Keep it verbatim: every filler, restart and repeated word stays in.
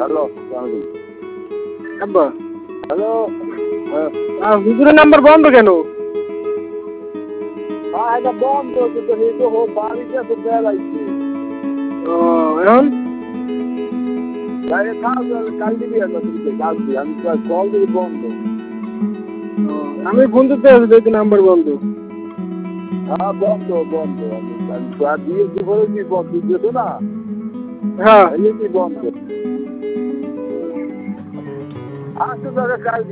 Hello আব্বা hello আর হুজুরের number বন্ধ কেন? হ্যাঁ এটা বন্ধ কিন্তু হেঁটে হো বাড়িতে তো বেলাইছে ও এখন বাইরে কাজ কাল দিবি একটা তুমি কাল দিবি আমি কল দিবি বন্ধ ও, আমি ফোন দিতে আছি দেখি নাম্বার বন্ধ। হ্যাঁ বন্ধ বন্ধ আমি আর দিয়ে দুপুরে কি বন্ধ দিয়েছো না হ্যাঁ এই কি বন্ধ আচ্ছা দাদা কাল